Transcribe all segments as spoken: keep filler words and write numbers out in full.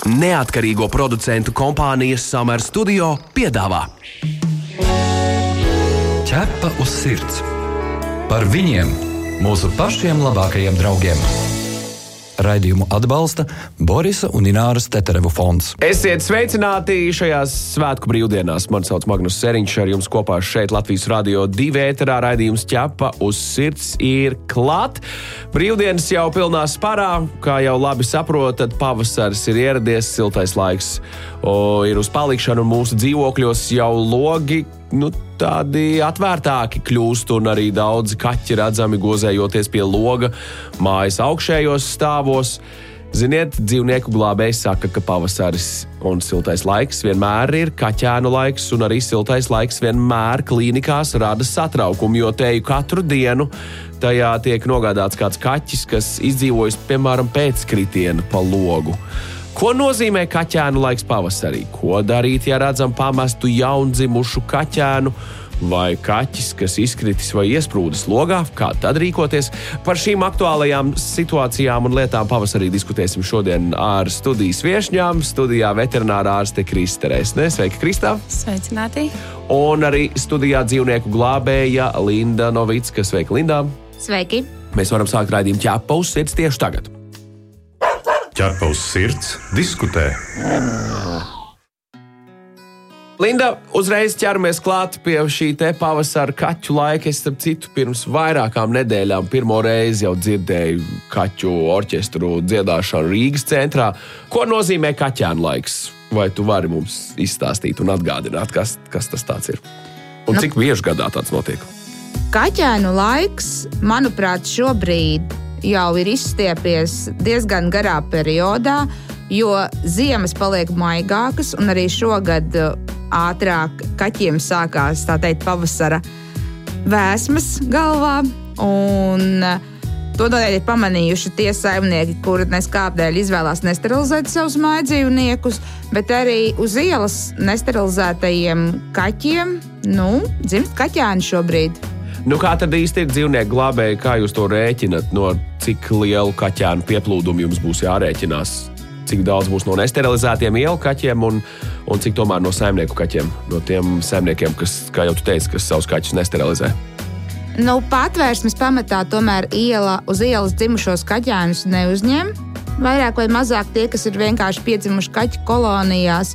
Neatkarīgo producentu kompānijas Summer Studio piedāvā Ķepa uz sirds. Par viņiem, mūsu pašiem labākajiem draugiem. Raidījumu atbalsta Borisa un Ināras Teterevu fonds. Esiet sveicināti šajās svētku brīvdienās. Mani sauc Magnus Seriņš, ar jums kopā šeit Latvijas Radio divi ēterā raidījums Ķepa uz sirds ir klāt. Brīvdienas jau pilnā sparā, kā jau labi saprotat, pavasaris ir ieradies, siltais laiks o, ir uz palikšanu, un mūsu dzīvokļos jau logi nu, tādi atvērtāki kļūst, un arī daudzi kaķi redzami gozējoties pie loga mājas augšējos stāvos. Ziniet, dzīvnieku glābēji saka, ka pavasaris un siltais laiks vienmēr ir kaķēnu laiks, un arī siltais laiks vienmēr klīnikās rada satraukumu, jo teju katru dienu tajā tiek nogādāts kāds kaķis, kas izdzīvojas, piemēram, pēckritiena pa logu. Ko nozīmē kaķēnu laiks pavasarī? Ko darīt, ja redzam pamestu jaundzimušu kaķēnu? Vai kaķis, kas izkritis vai iesprūdis logā? Kā tad rīkoties? Par šīm aktuālajām situācijām un lietām pavasarī diskutēsim šodien ar studijas viešņām. Studijā veterinārā ārste Krista Resne. Sveika, Kristā! Sveicināti! Un arī studijā dzīvnieku glābēja Linda Novicka. Sveika, Lindā! Sveiki! Mēs varam sākt raidījumu Ķepa uz sirds tieši tagad. Ķepa uz sirds diskutē. Linda, uzreiz ķeramies klāt pie šī te pavasara kaķu laika. Es, starp citu, pirms vairākām nedēļām pirmo reizi jau dzirdēju kaķu orķestru dziedāšanu Rīgas centrā. Ko nozīmē kaķēnu laiks? Vai tu vari mums izstāstīt un atgādināt, kas, kas tas tāds ir? Un cik bieži gadā tāds notiek? Kaķēnu laiks, manuprāt, šobrīd jau ir izstiepies diezgan garā periodā, jo ziemas paliek maigākas, un arī šogad ātrāk kaķiem sākās, tā teikt, pavasara vēsmas galvā, un to noteikti ir pamanījuši tie saimnieki, kuri neskāpdēļ izvēlās nesterilizēt savus mājdzīvniekus, bet arī uz ielas nesterilizētajiem kaķiem, nu, dzimst kaķēni šobrīd. Nu, kā tad īsti ir dzīvnieku glābēji? Kā jūs to rēķinat? No cik lielu kaķēnu pieplūdumu jums būs jārēķinās? Cik daudz būs no nesterilizētiem ielu kaķiem un, un cik tomēr no saimnieku kaķiem? No tiem saimniekiem, kas, kā jau tu teici, kas savus kaķus nesterilizē? Nu, patvērsmes pamatā tomēr iela, uz ielas dzimušos kaķēnus neuzņem. Vairāk vai mazāk tie, kas ir vienkārši piedzimuši kaķu kolonijās,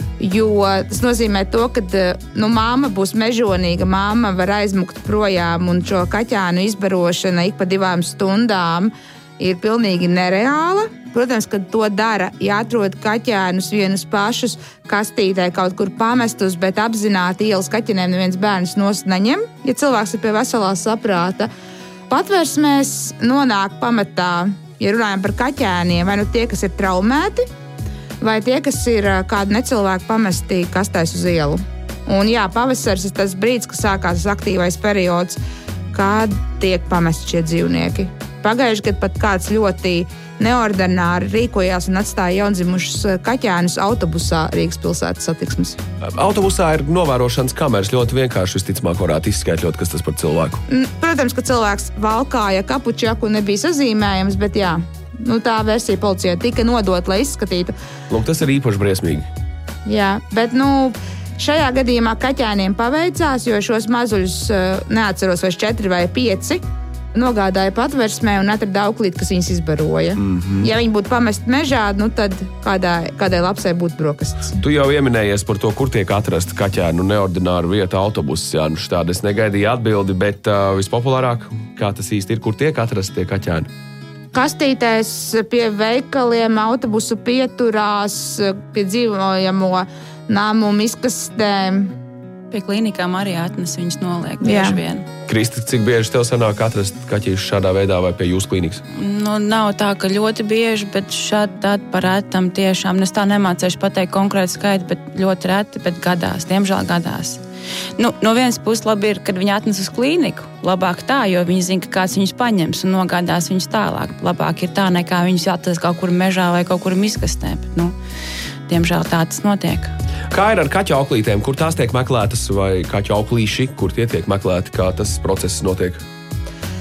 jo tas nozīmē to, ka nu, māma būs mežonīga, māma var aizmukt projām, un šo kaķēnu izbarošana ik pa divām stundām ir pilnīgi nereāla. Protams, kad to dara, jāatrod kaķēnus vienus pašus kastītē kaut kur pamestus, bet apzināti ielas kaķenēm neviens bērns nost neņem, ja cilvēks ir pie veselā saprāta. Patversmēs nonāk pamatā, ja runājam par kaķēniem, vai nu tie, kas ir traumēti, vai tie, kas ir kādu necilvēku pamesti kastēs uz ielu. Un jā, pavasaris ir tas brīdis, kad sākās aktīvais periods, kad tiek pamesti šie dzīvnieki. Pagājuši, kad pat kāds ļoti neordināri rīkojās un atstāja jaundzimušus kaķēnus autobusā Rīgas pilsētas satiksmes. Autobusā ir novērošanas kameras, ļoti vienkārši visticamāk varētu izskaidrot, kas tas par cilvēku. Protams, ka cilvēks valkāja kapučaku un nebija sazīmējams, bet jā, nu, tā versija policijai tika nodota, lai izskatītu. Lūk, tas ir īpaši briesmīgi. Jā, bet nu, šajā gadījumā kaķēniem paveicās, jo šos mazuļus, neatceros vai četri vai pieci, nogādāja patversmē un atrada auklīti, kas viņus izbaroja. Mm-hmm. Ja viņi būtu pamesti mežā, nu tad kādai, kādai lapsai būtu brokastis. Tu jau ieminējies par to, kur tiek atrasta kaķēnu neordināra vieta autobusus. Jā, nu štādi es negaidīju atbildi, bet uh, vispopulārāk, kā tas īsti ir, kur tiek atrasta tie kaķēni? Kastītēs pie veikaliem, autobusu pieturās, pie dzīvojamo namu miskastēm. Pie klīnikām arī atnes viņus noliek bieži vien. Kristi, cik bieži tev sanāk atrast kaķīšus šādā veidā vai pie jūsu klīnikas? Nu, nav tā, ka ļoti bieži, bet šādi tādi par retam tiešām. Es tā nemācēšu pateikt konkrēti skaitu, bet ļoti reti, bet gadās, diemžēl gadās. Nu, no vienas puses labi ir, kad viņi atnes uz klīniku. Labāk tā, jo viņi zina, ka kāds viņus paņems un nogādās viņus tālāk. Labāk ir tā, nekā viņus atnes kaut kur mežā vai kaut kur miskastē. Bet, nu, diemžēl tā tas notiek. Kā ir ar kaķu auklītēm? Kur tās tiek meklētas vai kaķu auklīši, kur tie tiek meklēti? Kā tas process notiek?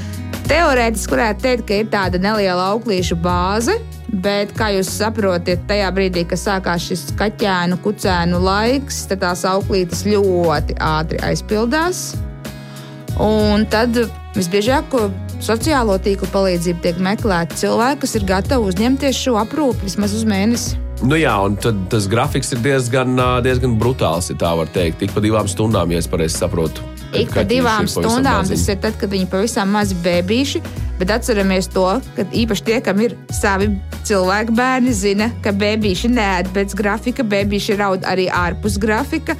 Teorētiski varētu teikt, ka ir tāda neliela auklīšu bāze, bet, kā jūs saprotat, tajā brīdī, kad sākās šis kaķēnu, kucēnu laiks, tad tās auklītes ļoti ātri aizpildās. Un tad visbiežāk sociālo tīklu palīdzību tiek meklēti cilvēki, kas ir gatavi uzņemties šo aprūpi vismaz uz mēnesi. Nu jā, un tad tas grafiks ir diezgan, diezgan brutāls, ja tā var teikt. Tik pa divām stundām, ja es pareizi saprotu. Ik pa divām stundām tas ir tad, kad viņi pavisam mazi bēbīši, bet atceramies to, ka īpaši tie, kam ir savi cilvēku bērni, zina, ka bēbīši neēd pēc grafika, bēbīši raud arī ārpus grafika.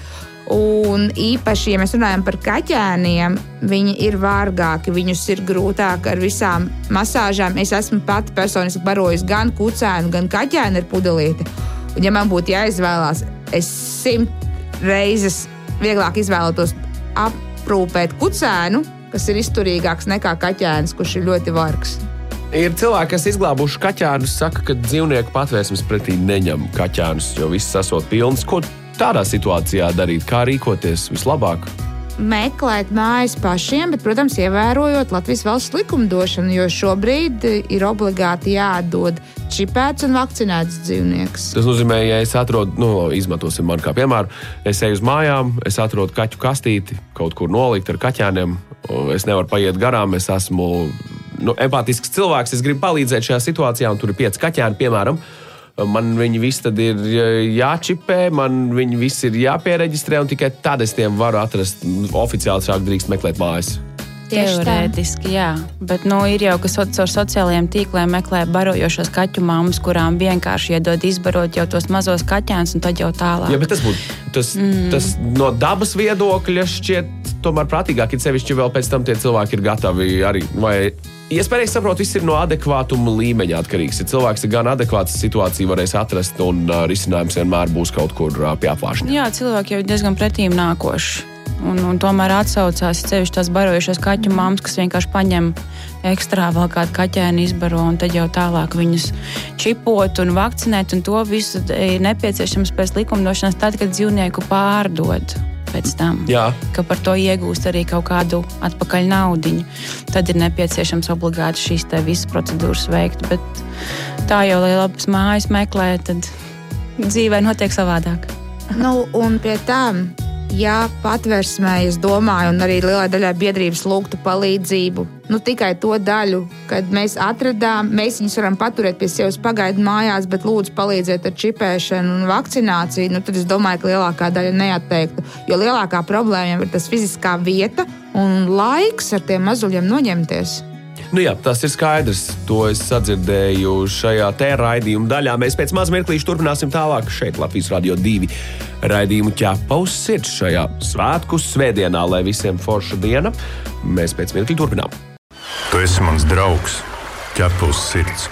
Un īpaši, ja mēs runājam par kaķēniem, viņi ir vārgāki, viņus ir grūtāk ar visām masāžām. Es esmu pati personiski barojusi gan kucēnu, gan kaķēnu ar pudelīti. Un ja man būtu jāizvēlās, es simt reizes vieglāk izvēlētos aprūpēt kucēnu, kas ir izturīgāks nekā kaķēns, kurš ir ļoti vargs. Ir cilvēki, kas izglābuši kaķēnus, saka, ka dzīvnieku patvērsmes pretī neņem kaķēnus, jo viss esot pilns. Ko tādā situācijā darīt? Kā rīkoties vislabāk? Meklēt mājas pašiem, bet, protams, ievērojot Latvijas valsts likumdošanu, jo šobrīd ir obligāti jāatdod čipēts un vakcinēts dzīvnieks. Tas nozīmē, ja es atrodu, nu, izmantosim man kā piemēru, es eju uz mājām, es atrodu kaķu kastīti, kaut kur nolikt ar kaķēniem, es nevaru paiet garām, es esmu nu, empātisks cilvēks, es gribu palīdzēt šajā situācijā, un tur ir pieci kaķēni, piemēram. Man viņi visi tad ir jāčipē, man viņi visi ir jāpiereģistrē, un tikai tad es tiem varu atrast oficiāli sāk drīkst meklēt mājas. Teorētiski, jā. Bet nu, ir jau, kas caur sociālajiem tīkliem meklē barojošos kaķu mammas, kurām vienkārši iedod izbarot jau tos mazos kaķēnus, un tad jau tālāk. Jā, bet tas būtu, tas, mm. tas no dabas viedokļa šķiet tomēr prātīgāk, ir sevišķi vēl pēc tam tie cilvēki ir gatavi arī, vai... Iespējams, saprot, viss ir no adekvātuma līmeņa atkarīgs. Ja cilvēks ir gan adekvāts, situāciju varēs atrast, un uh, risinājums vienmēr būs kaut kur uh, pie apvāršņa. Jā, cilvēki jau ir diezgan pretīm nākoši. Un, un tomēr atsaucās sevišķi tās barojušās kaķu mammas, kas vienkārši paņem ekstrā vēl kādu kaķēnu izbaro, un tad jau tālāk viņus čipot un vakcinēt, un to visu ir nepieciešams pēc likumdošanas tad, kad dzīvnieku pārdod. Pēc tam, Jā. Ka par to iegūst arī kaut kādu atpakaļ naudiņu. Tad ir nepieciešams obligāti šīs te visas procedūras veikt, bet tā jau, lai labas mājas meklē, tad dzīvē notiek savādāk. Nu, un pie tām, ja patversmē, es domāju, un arī lielai daļai biedrības lūgtu palīdzību, nu tikai to daļu, kad mēs atradām, mēs viņus varam paturēt pie sevis pagaidu mājās, bet lūdzu palīdziet ar čipēšanu un vakcināciju, nu tad es domāju, ka lielākā daļa neatteiktu, jo lielākā problēma ir tas fiziskā vieta un laiks ar tiem mazuļiem noņemties. Nu jā, tas ir skaidrs. To es sadzirdēju šajā te raidījuma daļā. Mēs pēc maz mirklīša turpināsim tālāk šeit Latvijas Radio divi raidījumu ķepa uz sirds šajā svētku svētdienā, lai visiem forša diena. Mēs pēc mirkļa turpinām. Tu esi mans draugs, ķepa uz sirds.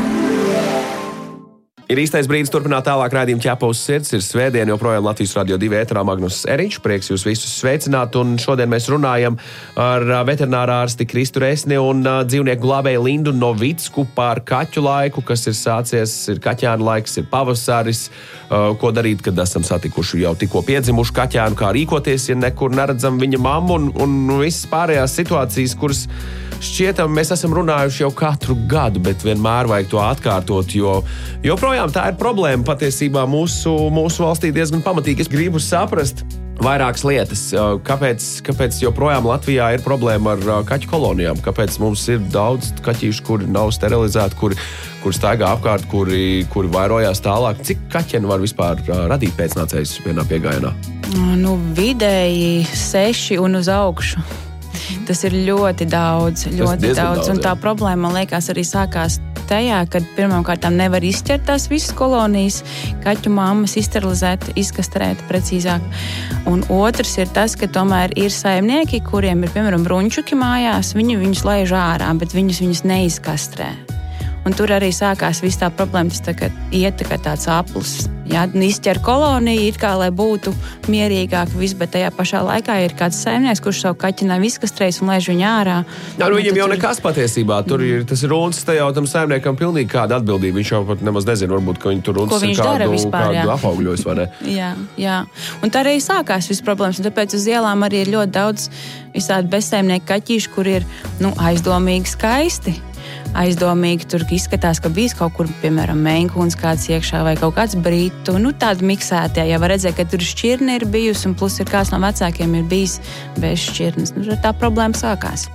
Ir īstais brīdis turpināt tālāk raidījumu ķepa uz sirds. Ir svētdiena, joprojām Latvijas Radio divi ēterā Magnus Eriņš. Prieks jūs visus sveicināt, un šodien mēs runājam ar veterinārā ārsti Kristu Resni un dzīvnieku glābēju Lindu Novicku par kaķu laiku, kas ir sācies, ir kaķēnu laiks, ir pavasaris. Ko darīt, kad esam satikuši jau tikko piedzimušu kaķēnu, kā rīkoties, ja nekur neredzam viņa mammu, un, un visas pārējās situācijas, kuras šķietam mēs esam runājuši jau katru gadu, bet vienmēr vajag to atkārtot, jo joprojām tā ir problēma patiesībā mūsu, mūsu valstī diezgan pamatīgi. Es gribu saprast vairākas lietas. Kāpēc, kāpēc joprojām Latvijā ir problēma ar kaķu kolonijām? Kāpēc mums ir daudz kaķīšu, kuri nav sterilizēti, kuri, kuri staigā apkārt, kuri, kuri vairojās tālāk? Cik kaķeni var vispār radīt pēcnācējus vienā piegājienā? Nu, vidēji seši un uz augšu. Tas ir ļoti daudz, ļoti daudz. daudz un tā problēma, man liekas, arī sākās tajā, kad pirmkārt nevar izšķirt tās visas kolonijas, kaķu mammas izsterilizēt, izkastrēt precīzāk. Un otrs ir tas, ka tomēr ir saimnieki, kuriem ir, piemēram, brunčuki mājās, viņi viņus laiž ārā, bet viņus viņus neizkastrē. Un tur arī sākās viss tā problēma, tas tā kā iet tā kā tāds aplis. Jā, izķer koloniju, it kā, lai būtu mierīgāk viss, bet tajā pašā laikā ir kāds saimnieks, kurš savu kaķinā viskastrējas un laiž viņu ārā. Jā, nu viņam jau nekas patiesībā. Tur ir, tas ir runas, te jau tam saimniekam pilnīgi kāda atbildība. Viņš jau pat nemaz nezina, varbūt, ka viņi tur runas ir kādu, vispār, kādu apaugļojus, vai ne? jā, jā. Un tā arī sākās viss problēmas. Un tāpēc uz ielām arī ir ļoti daudz visādi bezsaimnieku kaķīši, kur ir nu, aizdomīgi skaisti. Aizdomīgi tur izskatās, ka bijis kaut kur, piemēram, meinkūns kāds iekšā vai kaut kāds brītu. Nu, tādi miksētie. Ja var redzēt, ka tur šķirne ir bijusi un plus ir kāds no vecākiem ir bijis bez šķirnes. Nu, tā problēma sākās.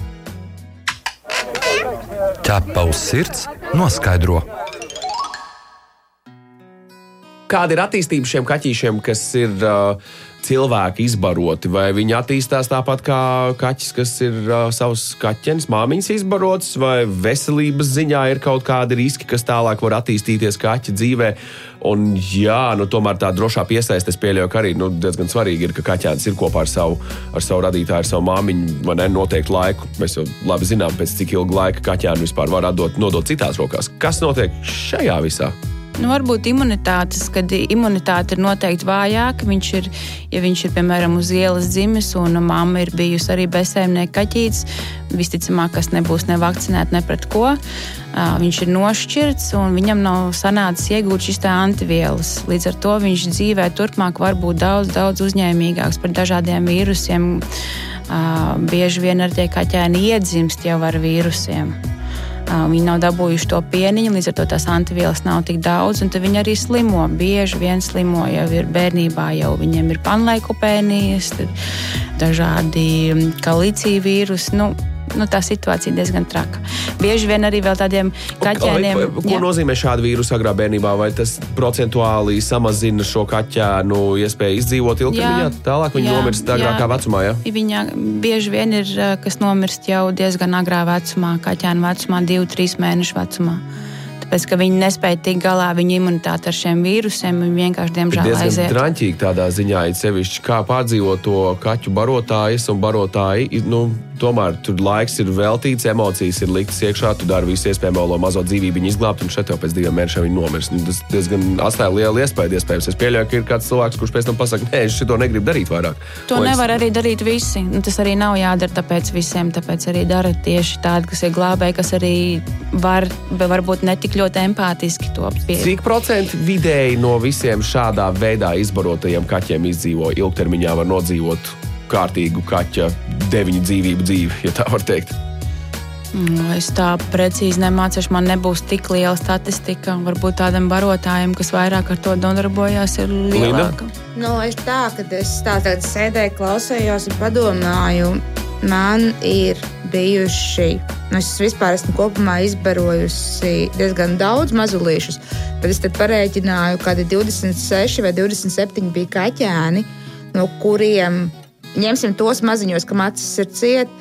Ķepa uz sirds noskaidro. Kāda ir attīstība šiem kaķīšiem, kas ir uh, cilvēki izbaroti? Vai viņi attīstās tāpat kā kaķis, kas ir uh, savs kaķenis, māmiņas izbarots, vai veselības ziņā ir kaut kādi riski, kas tālāk var attīstīties kaķa dzīvē? Un jā, nu tomēr tā drošā piesaiste, es pieļauju, ka arī nu, diezgan svarīgi ir, ka kaķēns ir kopā ar savu, ar savu radītāju, ar savu māmiņu, vai ne, noteiktu laiku. Mēs jau labi zinām, pēc cik ilga laika kaķēnu vispār var atdot, nodot citās rokās. Kas notiek šajā visā? Nu, varbūt imunitātes, kad imunitāte ir noteikti vājāka. Viņš ir, ja viņš ir, piemēram, uz ielas dzimis un mamma ir bijusi arī bezsaimnieka kaķītis, visticamāk, kas nebūs nevakcinēta ne pret ko. Viņš ir nošķirts un viņam nav sanācis iegūt šis tā antivielas. Līdz ar to viņš dzīvē turpmāk var būt daudz, daudz uzņēmīgāks par dažādiem vīrusiem. Bieži vien ar tie kaķēni iedzimst jau ar vīrusiem. Viņi nav dabūjuši to pieniņu, līdz ar to tās antivielas nav tik daudz, un tad viņi arī slimo. Bieži vien slimo jau ir bērnībā, jau viņiem ir panleikopēnijas, dažādi kalicija vīrusi. Nu, nu, tā situācija diezgan traka. Bieži vien arī vēl tādiem kaķēniem... Ko jā. Nozīmē šāda vīrusa agrā bērnībā? Vai tas procentuāli samazina šo kaķēnu iespēju izdzīvot ilgtermiņā? Tālāk viņi nomirst agrākā vecumā, jā? Viņa bieži vien ir, kas nomirst jau diezgan agrā vecumā, kaķēnu vecumā, divi, trīs mēnešu vecumā. Tāpēc, ka viņi nespēja tikt galā viņu imunitāti ar šiem vīrusiem, viņi vienkārši diemžēl aiziet. Ir diezgan traņķīgi tādā ziņā, it sevišķi, kā pārdzīvot to kaķu barotājas un barotāji, nu, tomēr tur laiks ir veltīts, emocijas ir liktas iekšā, tu dari visu iespējamo, lai mazo dzīvību viņu izglābt, un šeit jau pēc diviem mēnešiem viņi nomirst. Nu, tas diezgan atstāja lielu iespēju, iespējams. Es pieļauju, ka ir kāds cilvēks, kurš pēc tam pasaka, nē, es šito negribu darīt vairāk. To Lai nevar es... arī darīt visi. Nu, tas arī nav jādara tāpēc visiem, tāpēc arī dara tieši tādi, kas ir glābēji, kas arī var, varbūt netik ļoti empātiski to pieeja. Cik procenti vidēji no visiem šādā veidā izbarotajiem kaķiem izdzīvo ilgtermiņā var nodzīvot kārtīgu kaķa deviņu dzīvību dzīvi, ja tā var teikt? Nu, es tā precīzi nemācīšu, man nebūs tik liela statistika. Varbūt tādam barotājiem, kas vairāk ar to nodarbojās, ir lielāka. Nu, es tā, kad es tā tad sēdēju, klausējos un padomāju, man ir bijuši, nu, es vispār esmu kopumā izbarojusi diezgan daudz mazulīšus, bet es tad parēķināju, kādi divdesmit seši vai divdesmit septiņi bija kaķēni, no kuriem ņemsim tos maziņos, kam acis ir ciet,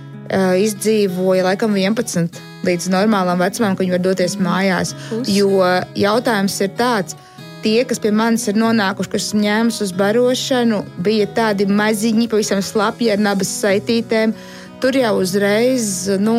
izdzīvoja laikam vienpadsmit līdz normālām vecumam, ka viņi var doties mājās. Pus. Jo jautājums ir tāds, tie, kas pie manis ir nonākuši, kas ņēmus uz barošanu, bija tādi maziņi, pavisam slapji ar nabas saitītēm. Tur jau uzreiz, nu...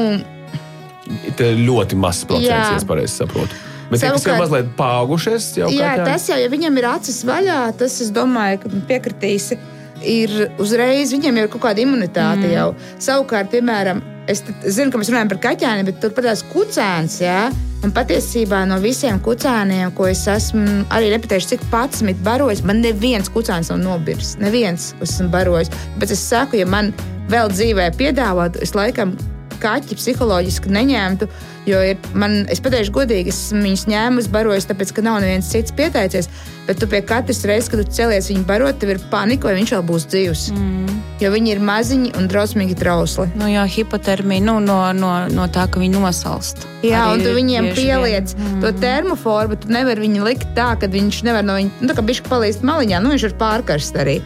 Te ļoti mazs procents, ja es pareizi saprotu. Bet tie, kas jau mazliet paaugušies, jau jā, kaķēni? Tas jau, ja viņam ir acis vaļā, tas, es domāju, ka piekritīsi, ir uzreiz, viņiem ir kaut kāda imunitāte mm. jau. Savukārt, piemēram, es zinu, ka mēs runājam par kaķēni, bet tur patās kucēns, jā. Un patiesībā no visiem kucēniem, ko es esmu arī nepateikšu, cik patsmit barojis, man neviens kucēns nav nobirs. Neviens, ko esmu barojis. Bet es saku, ja man vēl dzīvē piedāvātu, es laikam kaķi psiholoģiski neņemtu, jo ir, man, es pateikšu godīgi, es viņus ņēmu, barojos, tāpēc, ka nav neviens cits pieteicies, bet tu pie katras reizes, kad tu celies viņu barot, tev ir panika, vai viņš vēl būs dzīvs. Mm. Jo viņi ir maziņi un drausmīgi trausli. Nu jā, hipotermija, nu, no, no, no tā, ka viņi nosalst. Jā, arī un tu viņiem pieliec mm. to termoforu, bet tu nevar viņu likt tā, ka viņš nevar no viņa, nu tā kā bišķi palīst maliņā, nu viņš var pārkarst arī.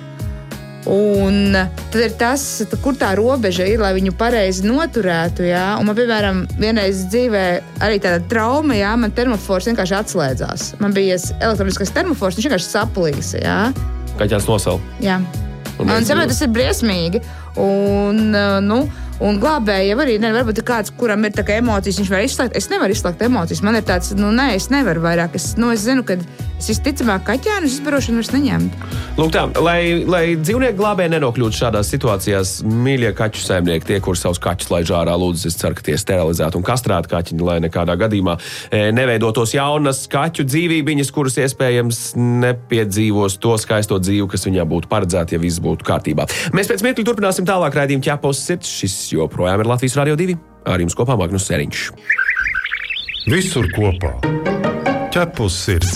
Un tad ir tas, kur tā robeža ir, lai viņu pareizi noturētu. Jā? Un man, piemēram, vienreiz dzīvē arī tāda trauma, jā, man termofors vienkārši atslēdzās. Man bija elektroniskais termofors, viņš vienkārši saplīs. Kaķēns nosal. Jā. Un, un saprot, tas ir briesmīgi. Un, nu, Un glābēji jau arī, ne, varbūt ir kāds, kuram ir tā kā emocijas, viņš var izslēgt. Es nevaru izslēgt emocijas. Man ir tāds, nu, nē, es nevaru vairāk. Es, nu, es zinu, ka es visticamāk kaķēnu izbarošanu vairs neņemtu. Lūk tā, lai, lai dzīvnieku glābēji nenokļūtu šādās situācijās, mīļie kaķu saimnieki, tie, kur savus kaķus laiž ārā, lūdzu, es ceru, ka tie sterilizēti un kastrēti kaķi, lai nekādā gadījumā neveidotos jaunas kaķu dzīvībiņas, kuras iespējams nepiedzīvos to skaisto dzīvi, kas viņā būtu paredzēta, ja viss būtu kārtībā. Mēs pēc mirkļa turpināsim tālāk raidījumu Ķepa uz sirds. Šis joprojām ir Latvijas Radio divi. Ar jums kopā Magnus Seriņš. Visur kopā Ķepa uz sirds.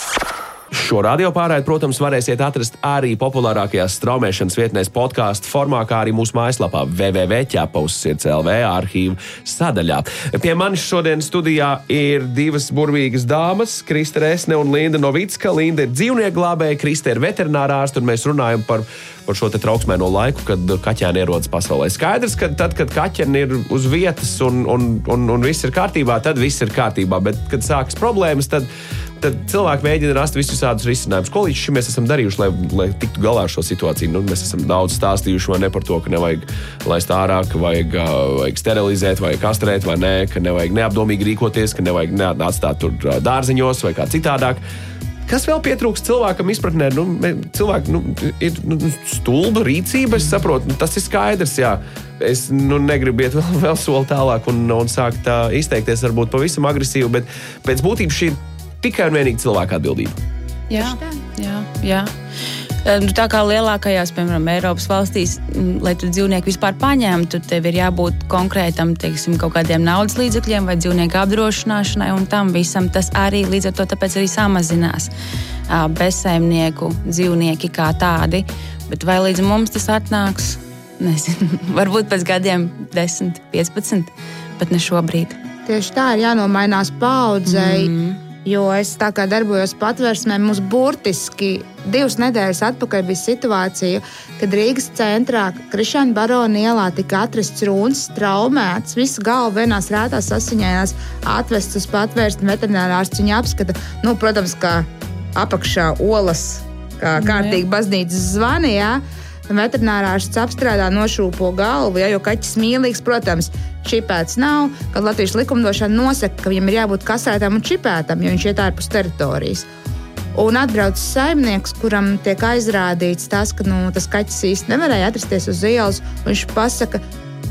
Šo radio pārraidi, protams, varēsiet atrast arī populārākajās straumēšanas vietnēs podkāstu formā, kā arī mūsu mājaslapā w w w punkt ķepa uz sirds punkt l v arhīvu sadaļā. Pie manis šodien studijā ir divas burvīgas dāmas, Krista Resne un Linda Novicka. Linda ir dzīvnieku glābēja, Krista ir veterinārā ārste, un mēs runājam par, par šo te trauksmēno laiku, kad kaķēni ierodas pasaulē. Skaidrs, ka tad, kad kaķēni ir uz vietas un, un, un, un viss ir kārtībā, tad viss ir kārtībā, bet kad sākas problēmas, tad Tad cilvēki mēģina rast visus visādus risinājumus. Ko līdz šim mēs esam darījuši, lai, lai tiktu galā ar šo situāciju? Nu, mēs esam daudz stāstījuši vai ne par to, ka nevajag laist ārā, ka vajag, vajag sterilizēt, vai kastrēt, vai nē, ka nevajag neapdomīgi rīkoties, ka nevajag atstāt tur dārziņos vai kā citādāk. Kas vēl pietrūkst cilvēkam izpratnē? Nu, cilvēki nu, ir nu, stulba rīcība, es saprotu, nu, tas ir skaidrs, jā. Es nu, negribu iet vēl, vēl soli tālāk un, un sākt uh, izteikties varbūt pavisam agresīvi, bet pēc būtības šī tikai un vienīgi cilvēka atbildība. Jā, jā, jā. Nu, tā kā lielākajās, piemēram, Eiropas valstīs, lai tu dzīvnieku vispār paņemtu, tev ir jābūt konkrētam, teiksim, kaut kādiem naudas līdzekļiem vai dzīvnieku apdrošināšanai un tam visam. Tas arī līdz ar to tāpēc arī samazinās bezsaimnieku dzīvnieki kā tādi. Bet vai līdz mums tas atnāks? Nezinu. Varbūt pēc gadiem desmit, piecpadsmit, bet ne šobrīd. Tieši tā ir jānomainās paaudzei. Mm. Jo es tā kā darbojos patvērsmē, mums burtiski divas nedēļas atpakaļ bija situācija, kad Rīgas centrā Krišāņa Barona ielā tika atrasts rūns, traumēts, visa galva vienās rētās sasiņājās, atvests uz patvērsmi, veterinārārsts viņu apskata. Nu, protams, kā apakšā olas, kā kārtīgi baznīcas zvani, jā. Veterinārārsts apstrādā, nošūpo galvu, ja, jo kaķis mīlīgs, protams, čipēts nav, kad Latvijas likumdošana nosaka, ka viņam ir jābūt kasētam un čipētam, jo viņš iet ārpus teritorijas. Un atbrauc saimnieks, kuram tiek aizrādīts tas, ka nu, tas kaķis īsti nevarēja atrasties uz ielas, un viņš pasaka,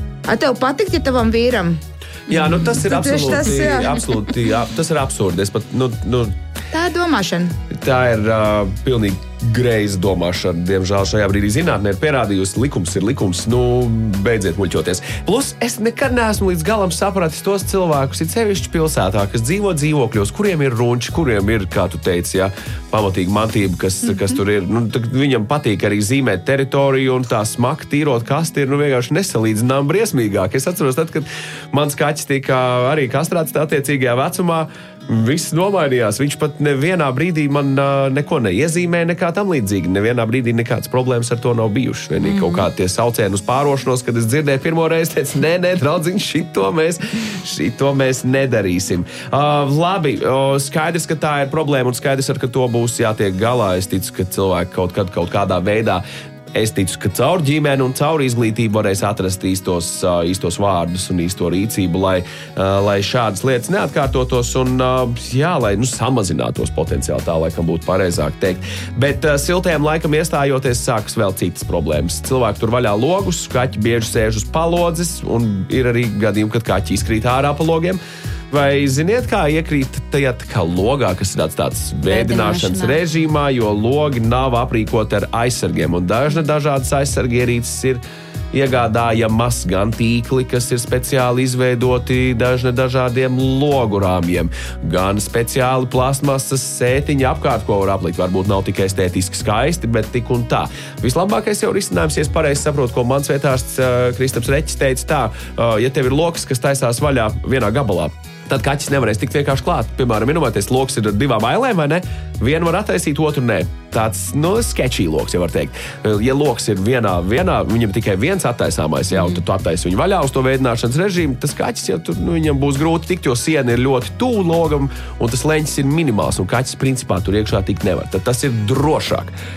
a tev patikt, ja tavam vīram? Jā, nu tas ir absolūti, tas, jā. absolūti jā, tas ir absurdi. Es pat, nu, nu, tā ir domāšana. Tā ir uh, pilnīgi greiza domāšana. Diemžēl šajā brīdī zinātnē ir pierādījusi, likums ir likums, nu, beidziet muļķoties. Plus, es nekad neesmu līdz galam sapratis tos cilvēkus, it sevišķi pilsētā, kas dzīvo dzīvokļos, kuriem ir runči, kuriem ir, kā tu teici, jā, pamatīga mantība, kas, mm-hmm. kas tur ir. Nu, viņam patīk arī zīmēt teritoriju un tā smaka tīrot kasti ir nu, vienkārši nesalīdzinām briesmīgāk. Es atceros, tad, kad mans kaķis tika arī kastrēts attiecīgajā vecumā, viss nomainījās. Viņš pat nevienā brīdī man uh, neko neiezīmē, nekā tam līdzīgi. Nevienā brīdī nekādas problēmas ar to nav bijušas. Vienīgi mm. kaut kādi tie saucieni uz pārošanos, kad es dzirdēju pirmo reizi, teicu, nē, nē, draudziņ, šito mēs, šito mēs nedarīsim. Uh, labi, uh, skaidrs, ka tā ir problēma un skaidrs, ka to būs jātiek galā. Es ticu, ka cilvēki kaut kad, kaut kādā veidā Es ticu, ka caur ģimeni un caur izglītību varēs atrast īstos, uh, īstos vārdus un īsto rīcību, lai, uh, lai šādas lietas neatkārtotos un uh, jā, lai nu, samazinātos potenciāli, tā laikam būtu pareizāk teikt. Bet uh, siltajam laikam iestājoties sākas vēl citas problēmas. Cilvēki tur vaļā logus, kaķi bieži sēž uz palodzes un ir arī gadījumi, kad kaķi izkrīt ārā pa logiem. Vai ziniet, kā iekrīt tajā tā kā logā, kas ir tāds vēdināšanas režīmā, jo logi nav aprīkoti ar aizsargiem, un dažna dažādas aizsargierīces ir iegādājamas, gan tīkli, kas ir speciāli izveidoti dažna dažādiem logu rāmjiem, gan speciāli plasmasas sētiņi apkārt, ko var aplikt. Varbūt nav tik estētiski skaisti, bet tik un tā. Vislabākais jau risinājums, ja es pareizi saprotu, ko mans vietārsts uh, Kristaps Reķis teica tā, uh, ja tev ir loks, kas taisās vaļā vienā gabalā, tad kaķis nevarēs tikt vienkārši klāt. Piemēram, iedomājieties, loks ir ar divām ailēm, vai ne? Vienu var attaisīt, otru nē. Tāds, nu, sketchy loks, ja var teikt. Ja loks ir vienā, vienā viņam tikai viens attaisāmais, jā, un tu attaisi viņu vaļā uz to veidināšanas režīmu, tas kaķis jau tur, nu, viņam būs grūti tikt, jo siena ir ļoti tuvu logam, un tas leņķis ir minimāls, un kaķis principā tur iekšā tikt nevar. Tad tas ir drošāk.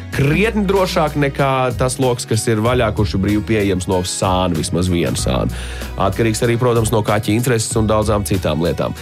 krietni drošāk nekā tas loks, kas ir vaļā, kurš ir brīvi pieejams no sāna, vismaz viena sāna. Atkarīgs arī, protams, no kaķa intereses un daudzām citām lietām.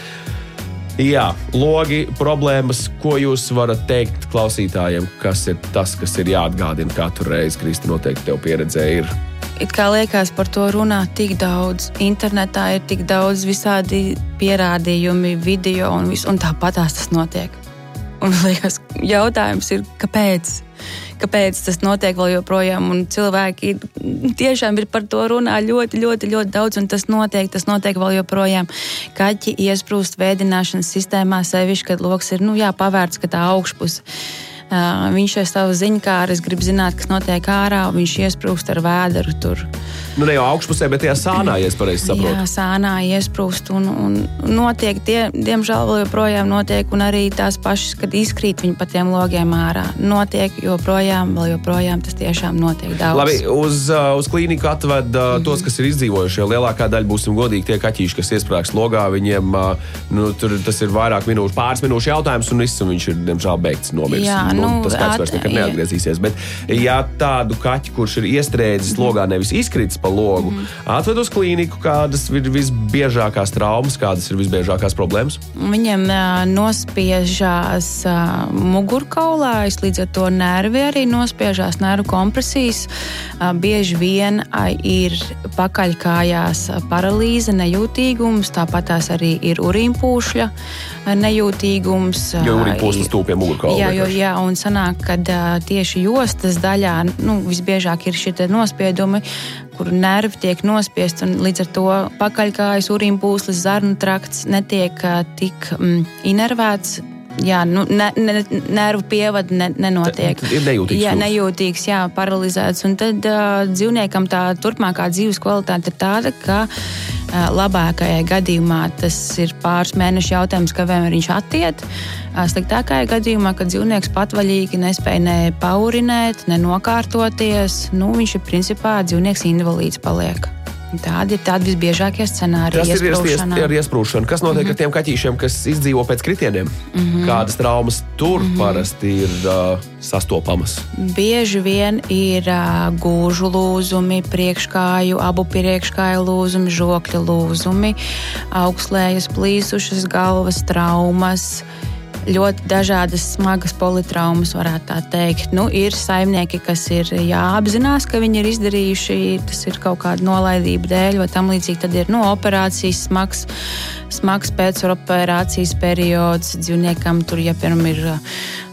Jā, logi, problēmas, ko jūs varat teikt klausītājiem, kas ir tas, kas ir jāatgādina katru reizi, Kristi, noteikti tev pieredzē ir. It kā liekas par to runā tik daudz. Internetā ir tik daudz visādi pierādījumi, video un viss, un tāpatās tas notiek. Un liekas, jautājums ir, kāpēc? Kāpēc tas notiek vēl joprojām? Un cilvēki tiešām ir par to runā ļoti, ļoti, ļoti daudz, un tas notiek, tas notiek vēl joprojām. Kaķi iesprūst vēdināšanas sistēmā sevišķi, kad loks ir, nu jā, pavērts, ka tā augšpuse. Uh, viņš ir savu ziņkāres, grib zināt, kas notiek ārā, un viņš iesprūst ar vēderu tur. Nu, ne jau augšpusē, bet tajā sānā, ja es pareizi saprotu. Jā, sānā iesprūst, un, un notiek, tie, diemžēl vēl joprojām notiek, un arī tās pašas, kad izkrīt viņi pa tiem logiem ārā. Notiek joprojām, vēl joprojām tas tiešām notiek daudz. Labi, uz, uz klīniku atved uh, mm-hmm. tos, kas ir izdzīvojuši, jo lielākā daļa, būsim godīgi, tie kaķīši, kas iesprāgs logā, viņiem, uh, nu, tur tas ir vairāk minūšu, pāris minūšu jautājums, un viss, un viņš ir, diemžēl, beigts nomirs. Jā, nu, nu, tas kaķis vairs nekad neatgriezīsies. Bet, ja tādu kaķi, kurš ir iestrēdzis mm-hmm. logā, nevis izkritis pa logu, mm-hmm. atved uz klīniku, kādas ir visbiežākās traumas, kādas ir visbiežākās problēmas? Viņiem uh, nospiežās uh, mugurkaulā, līdz ar to nervi arī nospiežās, nervu kompresijas. Uh, bieži vien uh, ir pakaļkājās paralīze, nejūtīgums, tāpat tās arī ir urīnpūšļa uh, nejūtīgums. Jo urīnpūslis tūp pie mugurkaula. Jā, jo, jā, un sanāk, kad uh, tieši jostas daļā, nu, visbiežāk ir šie nospiedumi, kur nervi tiek nospiest, un līdz ar to pakaļkājas, urīnpūslis, zarnu trakts netiek uh, tik mm, inervēts. Jā, nu, ne, ne, nervu pievada ne, nenotiek. Ir nejūtīgs. Jā, nejūtīgs, jā, paralizēts. Un tad uh, dzīvniekam tā turpmākā dzīves kvalitāte ir tāda, ka uh, labākajai gadījumā tas ir pāris mēnešu jautājums, ka vai viņš attiet. Uh, sliktākajai gadījumā, kad dzīvnieks patvaļīgi nespēja ne paurinēt, ne nokārtoties, nu, viņš ir principā dzīvnieks invalīds paliek. Tādi ir tādi visbiežākie scenāriji. Tas ir iesprūšana. Ar iesprūšanu. Kas notiek mm-hmm. ar tiem kaķīšiem, kas izdzīvo pēc kritieniem? Mm-hmm. Kādas traumas tur mm-hmm. parasti ir uh, sastopamas? Bieži vien ir uh, gūžu lūzumi, priekškāju, abu priekškāju lūzumi, žokļa lūzumi, augslējas plīsušas galvas traumas. Ļoti dažādas smagas politraumas, varētu tā teikt. Nu, ir saimnieki, kas ir jāapzinās, ka viņi ir izdarījuši, tas ir kaut kāda nolaidība dēļ, vai tam līdzīgi tad ir no operācijas smags, smags pēcoperācijas periods. Dzīvniekam tur, ja piemēram ir uh,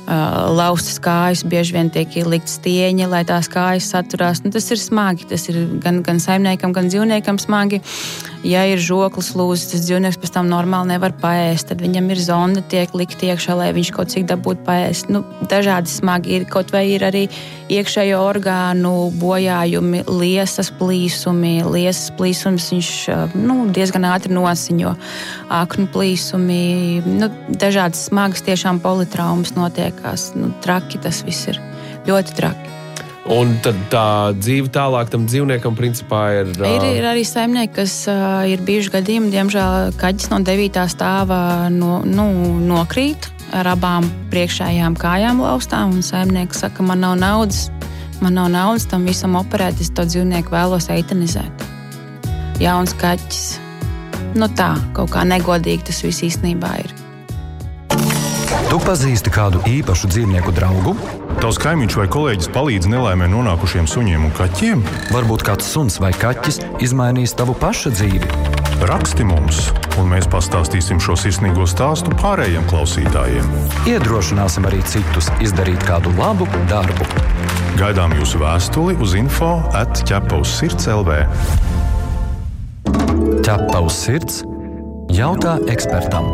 laustas kājas, bieži vien tiek ielikt stieņi, lai tās kājas saturās. Nu, tas ir smagi, tas ir gan, gan saimniekam, gan dzīvniekam smagi. Ja ir žoklis lūzis, tas dzīvnieks pēc tam normāli nevar paēst, tad viņam ir zonda tiek likt iekšā, lai viņš kaut cik dabūtu paēst. Nu, dažādi smagi ir, kaut vai ir arī iekšējo orgānu bojājumi, liesas plīsumi. Liesas plīsums viņš nu, diezgan ātri nosiņo. Aknu plīsumi, nu, dažādas smagas tiešām politraumas notiekās. Nu, traki tas viss ir, ļoti traki. Un tad tā dzīve tālāk tam dzīvniekam principā ir... Uh... Ir, ir arī saimnieki, kas uh, ir bijuši gadījumi, diemžēl kaķis no devītā stāva no, nu, nokrīt ar abām priekšējām kājām laustām, un saimnieks saka, man nav naudas, man nav naudas tam visam operēt, es to dzīvnieku vēlos eitanizēt. Jauns kaķis. Nu tā, kaut kā negodīgi tas viss īstenībā ir. Tu pazīsti kādu īpašu dzīvnieku draugu? Tavs kaimiņš vai kolēģis palīdz nelaimē nonākušiem suņiem un kaķiem? Varbūt kāds suns vai kaķis izmainīs tavu paša dzīvi. Raksti mums, un mēs pastāstīsim šo sirsnīgo stāstu pārējiem klausītājiem. Iedrošināsim arī citus izdarīt kādu labu darbu. Gaidām jūsu vēstuli uz info at ķepa uz sirds el vē. Ķepa uz sirds jautā ekspertam.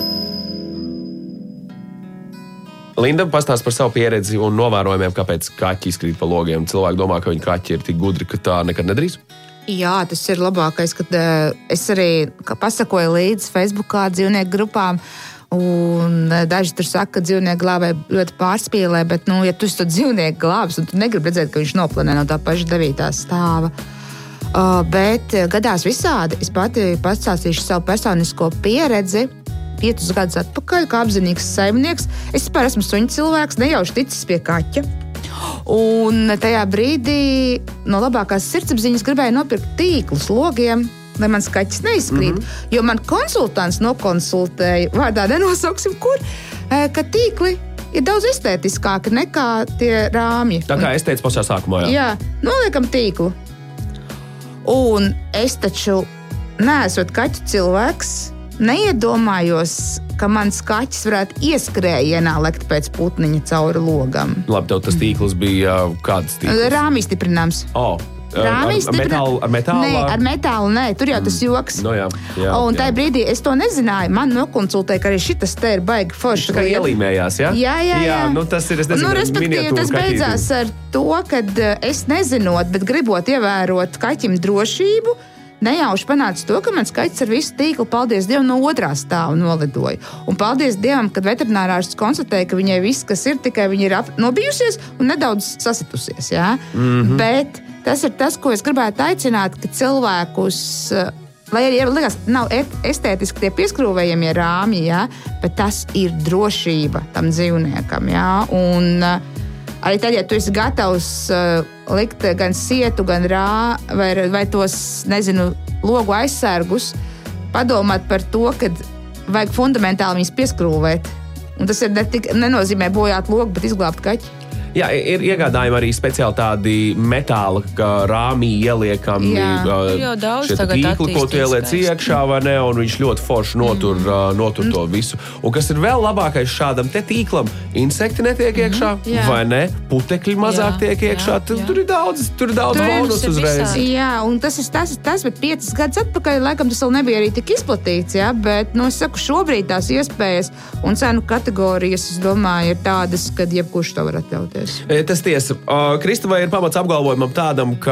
Linda pastāsta par savu pieredzi un novērojumiem, kāpēc kaķi izkrīt pa logiem. Cilvēki domā, ka viņi kaķi ir tik gudri, ka tā nekad nedrīz. Jā, tas ir labākais, kad uh, es arī pasakoju līdzi Facebookā dzīvnieku grupām. Un daži tur saka, ka dzīvnieku glābē ļoti pārspīlē, bet, nu, ja tu esi to dzīvnieku glābs, un tu negribi redzēt, ka viņš noplanē no tā paša devītā stāva. Uh, bet gadās visādi. Es pati pastāstīšu savu personisko pieredzi. Piecus gadus atpakaļ, kā apzinīgs saimnieks. Es vispār esmu suņu cilvēks, nejauši ticis pie kaķa. Un tajā brīdī no labākās sirdsapziņas gribēju nopirkt tīklus logiem, lai mans kaķis neizkrīt. Mm-hmm. Jo man konsultants nokonsultēja, vārdā nenosauksim, kur, ka tīkli ir daudz estētiskāki nekā tie rāmji. Tā kā es teicu pašā sākumā, jā. Jā, noliekam tīklu. Un es taču neesot kaķu cilvēks, neiedomājos, ka mans kaķis varētu ieskrējienā lekt pēc putniņa cauri logam. Labi, tev tas tīkls bija kāds tīkls? Rāmī stiprināms. Oh. Rāmī ar, ar, metālu, ar metālu? Nē, ar metālu nē, tur jau tas joks. No jā, jā, un tajā jā. brīdī es to nezināju. Man nokonsultēja, ka arī šitas te ir baigi forši. Tā kā ielīmējās, jā? Jā, jā, jā. jā nu, tas ir, es nezinu, nu, respektīvi, tas beidzās ar to, kad es nezinot, bet gribot ievērot kaķim drošību, nejauši panāca to, ka mans kaķis ar visu tīklu, paldies Dievam, no otrā stāva nolidoja. Un paldies Dievam, kad veterinārārsts konstatēja, ka viņai viss, kas ir, tikai viņa ir ap... nobijusies un nedaudz sasitusies. Jā? Mm-hmm. Bet tas ir tas, ko es gribētu aicināt, ka cilvēkus, lai arī liekas, nav estētiski tie pieskrūvējamie rāmji, jā, bet tas ir drošība tam dzīvniekam. Jā? Un arī tad, ja tu esi gatavs uh, likt gan sietu, gan rā, vai, vai tos, nezinu, logu aizsargus, padomāt par to, ka vajag fundamentāli viņus pieskrūvēt. Un tas ir ne tik, nenozīmē bojāt logu, bet izglābt kaķi. Jā, ir iegādājumi arī speciāli tādi metāla rāmī ieliekami tīkli, ko tu ieliec iekšā, vai ne, un viņš ļoti forši notur, mm. notur mm. to visu. Un kas ir vēl labākais šādam te tīklam, insekti netiek iekšā, mm. vai ne, putekļi mazāk jā, tiek iekšā, jā, tur, jā. tur ir daudz, tur ir daudz bonus uzreiz. Jā, un tas ir tas, tas, bet piecas gadus atpakaļ, laikam tas vēl nebija arī tik izplatīts, jā, bet, nu, es saku, šobrīd tās iespējas un cenu kategorijas, es domāju, ir tādas, kad jebkurš to var atļauties. Tas tiesa. Kristovai ir pamats apgalvojumam tādam, ka,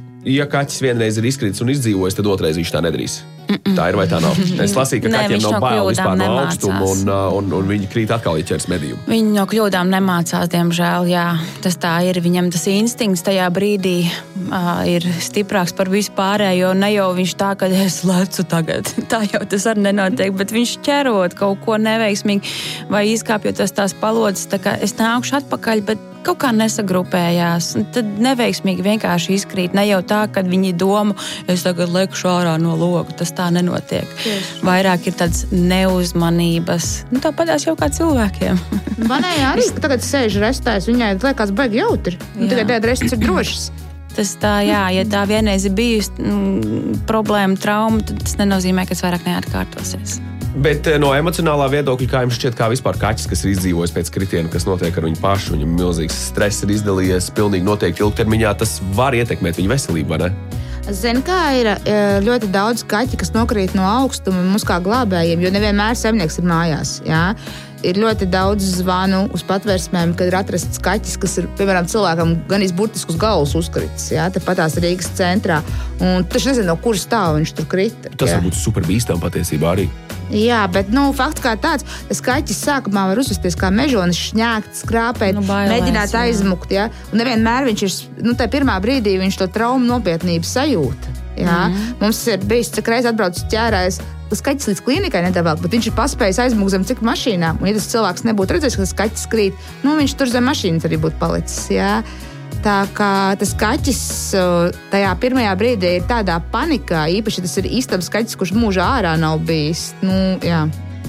ja kaķis vienreiz ir izkritis un izdzīvojis, tad otrreiz viņš tā nedarīs. Mm-mm. Tā ir vai tā nav? Es lasīju, ka kaķiem nav bail vispār no augstuma, un, un, un viņi krīt atkal, ja ķers medījumu. Viņi no kļūdām nemācās, diemžēl, jā. Tas tā ir. Viņam tas instinkts tajā brīdī uh, ir stiprāks par visu pārējo, ne jau viņš tā, ka es lecu tagad. Tā jau tas arī nenotiek, bet viņš ķerot kaut ko neveiksmīgi vai izkāpjoties tās palodzes, tā kā es nākšu atpakaļ, bet kaut kā nesagrupējās. Un tad neveiksmīgi vienkārši izkrīt. Ne jau tā, kad viņi doma, es tagad lekšu ārā no loga. Tas tā nenotiek. Tieši. Vairāk ir tāds neuzmanības. Nu, tāpatās jau kā cilvēkiem. Manējā arī, ka tagad sēž restēs, viņai liekas baigi jautri. Un tagad tāda restes ir drošas. Tas tā, jā, ja tā vienreiz ir bijusi mm, problēma, trauma, tad tas nenozīmē, ka tas vairāk neatkārtosies. Bet no emocionālā viedokļa, kā jums šķiet, kā vispār kaķis, kas ir izdzīvojis pēc kritiena, kas notiek ar viņu pašu, viņam milzīgs stress ir izdalījies, pilnīgi noteikti ilgtermiņā, tas var ietekmēt viņu veselību, vai ne? Zini, kā ir ļoti daudz kaķi, kas nokrīt no augstuma mums kā glābējiem, jo nevienmēr saimnieks ir mājās. Jā? Ir ļoti daudz zvanu uz patvērsmēm, kad ir atrasts kaķis, kas ir, piemēram, cilvēkam gan izburtiski uz galvas uzkritis, jā, tepatās Rīgas centrā. Un tu taču nezini, no kuras stāva viņš tur krita. Tas var būt super bīstam patiesībā arī. Jā, bet, nu, fakts kā tāds, tas kaķis sākumā var uzvesties kā mežonis, šņākt, skrāpēt, nu, bailēs, mēģināt aizmukt, jā. Un nevienmēr viņš ir, nu, tā pirmā brīdī viņš to traumu nopietnību sajūta, jā. Mm. Mums ir bijis, cik reiz atbraucis ķērājs, tas kaķis līdz klīnikai nedavēl, bet viņš ir paspējis aizmukt zem cik mašīnām. Un ja tas cilvēks nebūtu redzējis, ka tas kaķis krīt, nu, viņš tur zem mašīnas arī būtu palicis, jā. Tā kā tas kaķis tajā pirmajā brīdī ir tādā panikā, īpaši tas ir istabas kaķis, kurš mūžā ārā nav bijis. Nu, jā.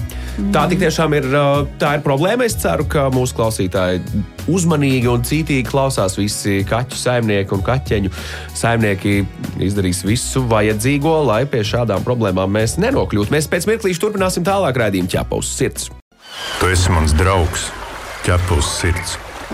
Tā tik tiešām ir, tā ir problēma. Es ceru, ka mūsu klausītāji uzmanīgi un cītīgi klausās visi kaķu saimnieki un kaķeņu saimnieki izdarīs visu vajadzīgo, lai pie šādām problēmām mēs nenokļūtu. Mēs pēc mirklīša turpināsim tālāk raidījumu Ķepa uz sirds. Tu esi mans draugs, Ķepa uz sirds.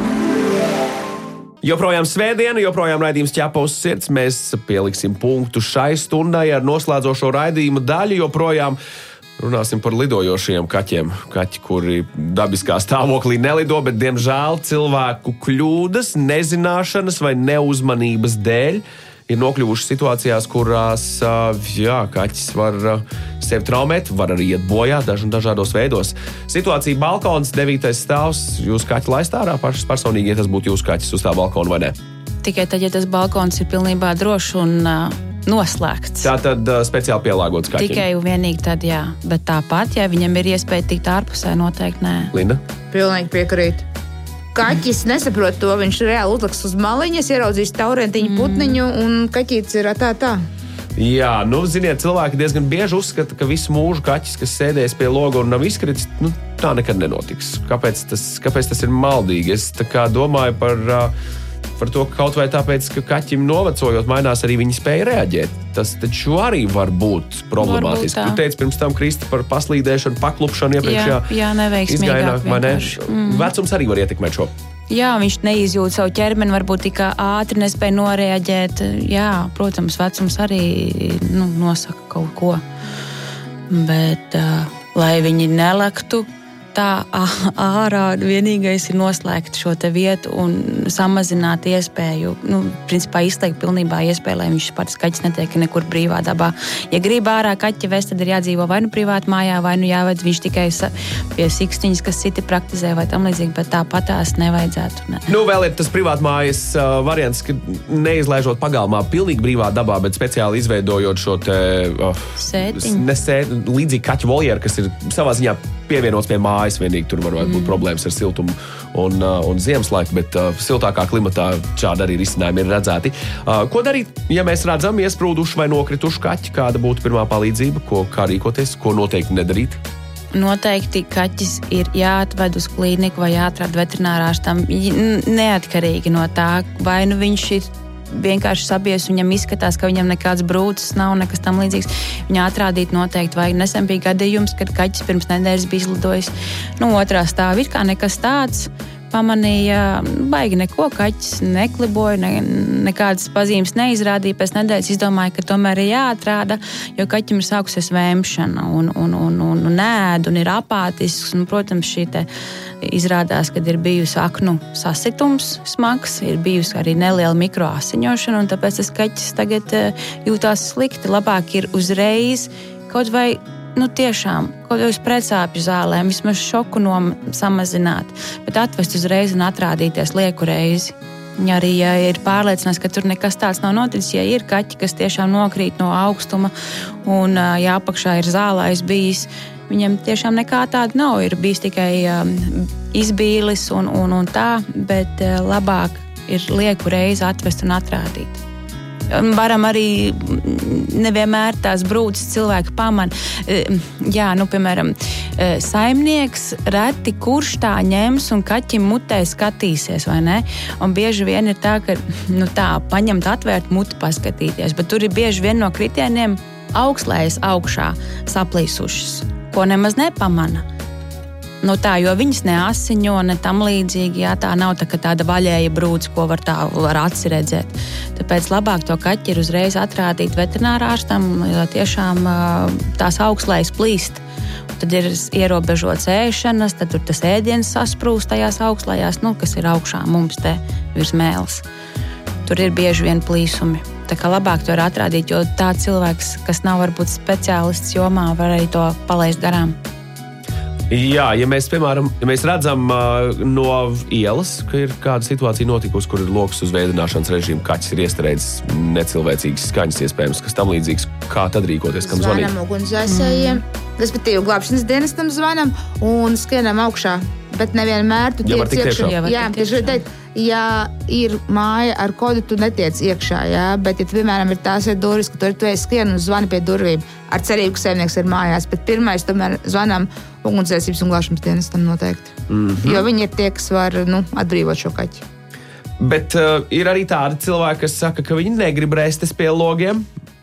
Joprojām svētdiena, joprojām raidījums Ķepa uz sirds. Mēs pieliksim punktu šai stundai ar noslēdzošo raidījumu daļu. Joprojām runāsim par lidojošiem kaķiem. Kaķi, kuri dabiskā stāvoklī nelido, bet, diemžēl, cilvēku kļūdas, nezināšanas vai neuzmanības dēļ ir nokļuvuši situācijās, kurās jā, kaķis var sevi traumēt, var arī iet bojā daž, dažādos veidos. Situācija balkons, devītais stāvs, jūs kaķi laist ārā pašas personīgi, ja tas būtu jūsu kaķis uz tā balkona vai ne? Tikai tad, ja tas balkons ir pilnībā drošs un uh, noslēgts. Tā tad uh, speciāli pielāgots kaķim? Tikai un vienīgi tad, jā. Bet tāpat, ja viņam ir iespēja tikt ārpusē, noteikti nē. Linda? Pilnīgi piekrīt. kaķis nesaprot to, viņš reāli uzliks uz maliņas, ieraudzīs taurentiņu putniņu un kaķītis ir tā tā. Jā, nu, ziniet, cilvēki diezgan bieži uzskata, ka visu mūžu kaķis, kas sēdēs pie loga un nav izkritis, nu, tā nekad nenotiks. Kāpēc tas, kāpēc tas ir maldīgi? Es tā kā domāju par, par to, ka kaut vai tāpēc, ka kaķim novecojot mainās arī viņa spēja reaģēt. Tas taču arī var būt problemātiski. Tu teici pirms tam, Krista, par paslīdēšanu, paklupšanu iepriekšējā jā, jā, neveiksmīgāk vienkārši. Mm. Vecums arī var ietekmēt šo. Jā, viņš neizjūt savu ķermeni, varbūt tik ātri nespēja noreaģēt. Jā, protams, vecums arī nu, nosaka kaut ko. Bet, uh, lai viņi nelektu tā ārā, vienīgais ir noslēgt šo te vietu un samazināt iespēju, nu, principā izslēgt pilnībā iespēju, lai viņš pats kaķis netiek nekur brīvā dabā. Ja grib ārā kaķi vest, tad ir jādzīvo vai nu privāti mājā, vai nu jāved viņš tikai pie sikstiņas, kas citi praktizē vai tam līdzīgi, bet tāpatās nevajadzētu. Ne. Nu, vēl ir tas privātmājas uh, variants, ka neizlaižot pagalmā pilnīgi brīvā dabā, bet speciāli izveidojot šo te uh, sētiņu. Sēt, līdzīgi kaķu voljeru, kas ir savā ziņā pievienots pie mājas, vienīgi tur var būt mm. problēmas ar siltumu un, uh, un ziemeslaiku, bet uh, siltākā klimatā šādi arī risinājumi ir redzēti. Uh, ko darīt, ja mēs redzam iesprūduši vai nokrituši kaķi? Kāda būtu pirmā palīdzība? Ko, kā rīkoties? Ko noteikti nedarīt? Noteikti kaķis ir jāatved uz klīniku vai jāatrod veterinārārstam, neatkarīgi no tā, vai nu viņš ir vienkārši sabies, viņam izskatās, ka viņam nekāds brūcis nav, nekas tam līdzīgs. Viņā atrādīt noteikti vajag. Nesen bija gadījums, kad kaķis pirms nedēļas bija izlidojis. Nu, otrā stāvā ir kā nekas tāds. Pamanīja, baigi neko, kaķis nekliboja, ne, nekādas pazīmes neizrādīja. Pēc nedēļas izdomāja, ka tomēr ir jāatrāda, jo kaķim ir sākusies vēmšana un, un, un, un, un ēd un ir apātisks. Un, protams, šī te izrādās, kad ir bijusi aknu sasitums smags, ir bijusi arī neliela mikroasiņošana, un tāpēc tas kaķis tagad jūtās slikti. Labāk ir uzreiz kaut vai nu tiešām, kaut vai uz pretsāpju zālēm, vismaz šoku no samazināt, bet atvest uzreiz un atrādīties lieku reizi. Arī, ja ir pārliecināts, ka tur nekas tāds nav noticis, ja ir kaķi, kas tiešām nokrīt no augstuma un ja apakšā ir zālājs bijis, viņam tiešām nekā tāda nav. Ir bijis tikai um, izbīlis un, un, un tā, bet uh, labāk ir lieku reizi atvest un atrādīt. Varam arī nevienmēr tās brūces cilvēki pamana. Jā, nu, piemēram, saimnieks reti kurš tā ņems un kaķim mutē skatīsies, vai ne? Un bieži vien ir tā, ka nu, tā paņemt, atvērt muti paskatīties, bet tur ir bieži vien no kritieniem augslējas augšā saplīsušas, ko nemaz nepamana. Nu tā, jo viņas neasiņo, ne tam līdzīgi, jā, tā nav tā, tāda vaļēja brūce, ko var tā var aci redzēt. Tāpēc labāk to kaķi ir uzreiz atrādīt veterinārārstam, jo tiešām tās augslējas plīst. Tad ir ierobežots ēšanas, tad tur tas ēdiens sasprūst tajās augslējās, nu, kas ir augšā mums te virs mēles. Tur ir bieži vien plīsumi. Tā kā labāk to ir atrādīt, jo tā cilvēks, kas nav varbūt speciālists jomā, var arī to palaist garām. Jā, ja mēs, piemēram, ja mēs redzam uh, no ielas, ka ir kāda situācija notikusi, kur ir loks uz veidināšanas režīmu, kaķis ir iestrēdzis necilvēcīgas skaņas iespējams, kas tam līdzīgs, kā tad rīkoties, kam zvanīt? Zvanam ugunsdzēsējiem, mm. respektīvi glābšanas dienestam zvanam un skrienam augšā, bet nevienmēr tu ja tiec iekšā. iekšā. Jā, tieši teikt, ja ir māja ar kodu, tu netiec iekšā, jā, bet ja tu, piemēram, ir tās ir durvis, ka tu, tu esi skrien un zvani pie durvīm ar cerību, ka saimnieks ir mājās, bet pirmais tomēr zvanam ugunsdzēsības un glābšanas dienestam noteikti. Mm-hmm. Jo viņi ir tie, kas var, nu, atbrīvot šo kaķi. Bet uh, ir arī tādi cilvēki, kas saka, ka viņi negrib rēsties pie logiem.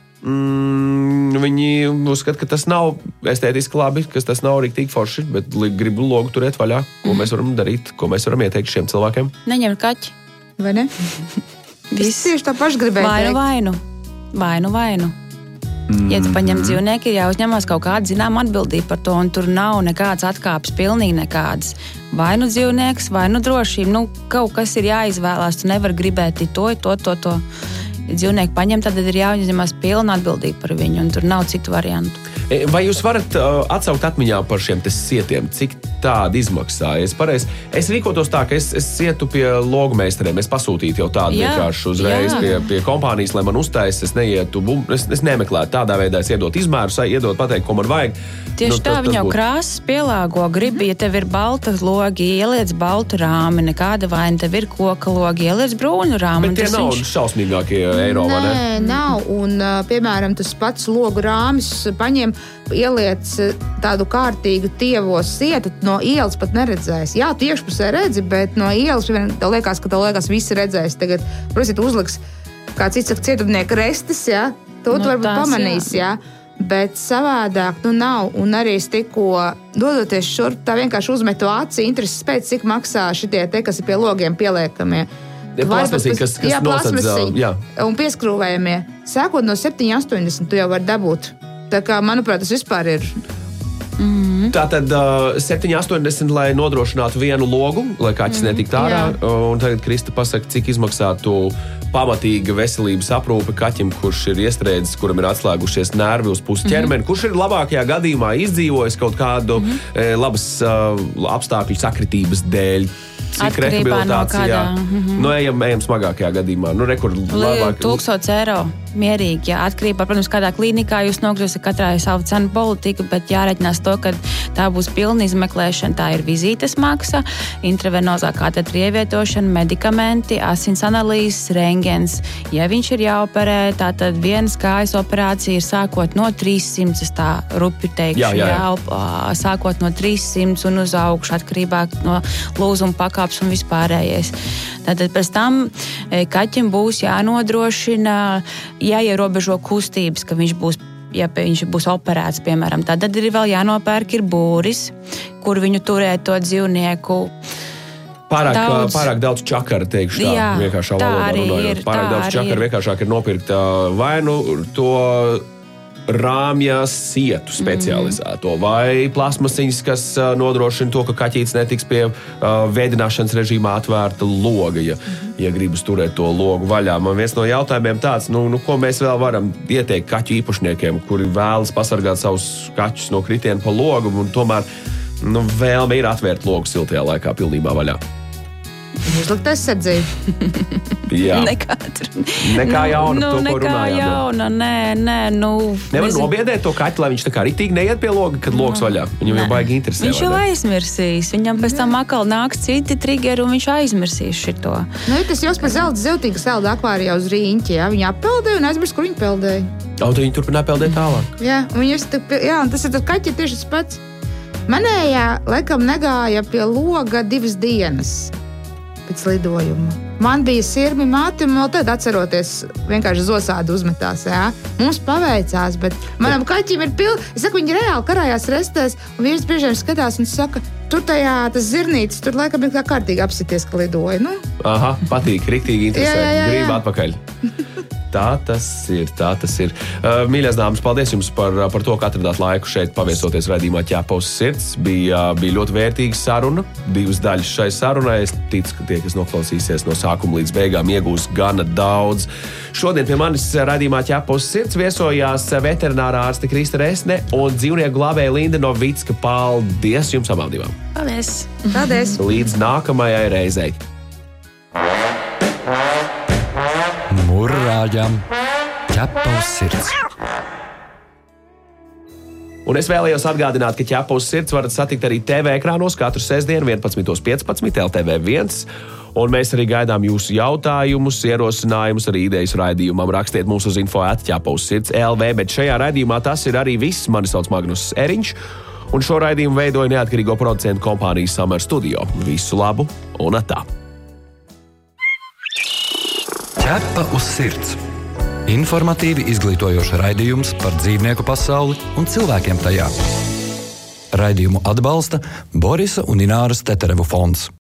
Mm, viņi uzskata, ka tas nav estētiski labi, ka tas nav riktīgi forši, bet gribu logu turēt vaļā. Ko mm. mēs varam darīt, ko mēs varam ieteikt šiem cilvēkiem? Neņemt kaķi. Vai ne? Viss tieši tā paši gribēja teikt. Vainu, vainu, vainu. Ja tu paņem dzīvnieki, ir jāuzņemās kaut kāda zināma atbildība par to, un tur nav nekādas atkāpes, pilnīgi nekādas. Vai nu dzīvnieks, vai nu drošība, nu kaut kas ir jāizvēlās, tu nevar gribēt to, to, to, to. Ja dzīvnieki paņem, tad ir jāuzņemās pilna atbildība par viņu, un tur nav citu variantu. Vai jūs varat uh, atsaukt atmiņā par šiem te sietiem? Cik tāda izmaksā. Es, pareiz, es rīkotos tā, ka es, es ietu pie logu meistariem, es pasūtītu jau tādu jā, vienkārši uzreiz pie, pie kompānijas, lai man uztaisa, es neietu, es, es nemeklētu tādā veidā, es iedot izmēru, iedot pateikt, ko man vajag. Tieši nu, tā, viņa jau krāsas pielāgo, gribi, ja tev ir balta logi, ieliec baltu rāmi, nekāda vaina, tev ir koka logi, ieliec brūnu rāmi. Bet tie nav viņš... šausmīgākie eiro, vai ne? Nē, nav, un, piemēram, tas pats logu rāmis paņem, ieliec tādu kārtīgu tievo sietu, no ielas pat neredzēs. Jā, tiešpusē redzi, bet no ielas, tev liekas, ka tev liekas visi redzēs. Tagad, protams, tu uzliks kāds cits cietumnieka restis, jā, to tu varbūt pamanīs, jā. jā. Bet savādāk, nu nav, un arī es tikko dodoties šurp, tā vienkārši uzmetu aci, intereses pēc, cik maksā šitie te, kas ir pie logiem pieliekamie. Plasmasī, kas, kas jā, nosedz, jā. Un pieskrūvējamie. Sākot no septiņi astoņdesmit tu jau var dabūt. Tā kā, manuprāt, tas vispār ir... Mm-hmm. Tātad uh, septiņi astoņdesmit, lai nodrošinātu vienu logu, lai kaķis mm-hmm. netikt ārā. Jā. Un tagad Krista pasaka, cik izmaksātu pamatīga veselības aprūpe kaķim, kurš ir iestrēdzis, kuram ir atslēgušies nervi uz pusi ķermeni, mm-hmm. kurš ir labākajā gadījumā izdzīvojis kaut kādu mm-hmm. e, labas uh, apstākļu sakritības dēļ. Cik rehabilitācijā? No mm-hmm. nu, ejam, ejam smagākajā gadījumā. Nu, re, kur labāk... Tūkstots eiro mierīgi. Jā, atkarībā, protams, kādā klīnikā jūs nokļūsiet, katrā ir savu cenu politika, bet jāreķinās to, ka tā būs pilna izmeklēšana, tā ir vizītes maksa, intravenozā katetra ievietošana, medikamenti, asins analīzes, rengens. Ja viņš ir jāoperē, tātad vienas kājas operācija ir sākot no trīssimts, tā rupi teikšu, jā, jā, jā. Jā, sākot no trīssimts un uz augšu, atkarībā no lūzuma pakāps un vispārējais. Tātad pēc tam kaķim būs jānodrošina, jāierobežo kustības, ka viņš būs, ja viņš būs operēts, piemēram. Tad ir vēl jānopērk ir būris, kur viņu turēt to dzīvnieku. Pārāk daudz, pārāk daudz čakara, teikšu tā, jā, vienkāršā tā valodā runājot. Ir, pārāk daudz čakara, ir. Vienkāršāk ir nopirkt vai nu to rāmja sietu specializēto, mm. vai plasmasiņas, kas uh, nodrošina to, ka kaķītis netiks pie uh, vēdināšanas režīmā atvērta loga, ja, mm. ja gribas turēt to logu vaļā. Man viens no jautājumiem tāds, nu, nu ko mēs vēl varam ieteikt kaķu īpašniekiem, kuri vēlas pasargāt savus kaķus no kritiena pa logu, un tomēr nu, vēlme ir atvērt logu siltajā laikā pilnībā vaļā. Uzlikt aizsardzību. Jā. Nekā, nekā jauna, nu, to, ko nekā runājām. Jauna, nē, nē, nu... Nevar nezinu. Nobiedēt to kaķi, lai viņš tā kā ritīgi neiet pie loga, kad logs vaļā. Viņam nē. Jau baigi interesē. Viņš jau aizmirsīs. Viņam pēc tam atkal nāks citi triggeri, un viņš aizmirsīs šito. Nu, tas jau par zelta ziltīgu selda akvārijā uz rīņķi, jā. Viņa appeldēja un aizmirst, kur viņa peldēja. Un viņi turpināja peldēt tālāk. Jā, un viņš, jā, un tas ir tas kaķi tieši tas pats. Manējā, laikam, negāja pie loga divas dienas. Pēc lidojuma. Man bija sirmi māte, un vēl tad atceroties, vienkārši zosādi uzmetās. Jā. Mums paveicās, bet manam kaķim ir pilni. Es saku, viņi reāli karājās restēs, un vīrs brīžiem skatās un saka, tur tajā tas zirnītis, tur laikam ir kā kārtīgi apsities, ka lidoja. Nu? Aha, patīk, riktīgi interesē. Jā, jā, jā, jā. Grib atpakaļ. Tā tas ir, tā tas ir. Uh, mīļās dāmas, paldies jums par, par to, ka atradāt laiku šeit paviesoties raidījumā Ķepa uz sirds. Bija, bija ļoti vērtīga saruna, divas daļas šai sarunai. Es ticu, ka tie, kas noklausīsies no sākuma līdz beigām, iegūs gana daudz. Šodien pie manis raidījumā Ķepa uz sirds viesojās veterinārā ārste Krista Resne un dzīvnieku glābēja Linda Novicka. Paldies jums abām divām! Paldies! Paldies! Līdz nākamajai reizei! Murrājam, Ķepa uz sirds. Un es vēlējos atgādināt, ka Ķepa uz sirds varat satikt arī T V ekrānos katru sestdienu vienpadsmit piecpadsmit L T V viens. Un mēs arī gaidām jūsu jautājumus, ierosinājumus, arī idejas raidījumam. Rakstiet mums uz info at ķepa uz sirds L V, bet šajā raidījumā tas ir arī viss. Mani sauc Magnus Eriņš, un šo raidījumu veidoja neatkarīgo producentu kompānijas Summer Studio. Visu labu un atā! Ķepa uz sirds. Informatīvi izglītojoša raidījums par dzīvnieku pasauli un cilvēkiem tajā. Raidījumu atbalsta Borisa un Ināras Teterevu fonds.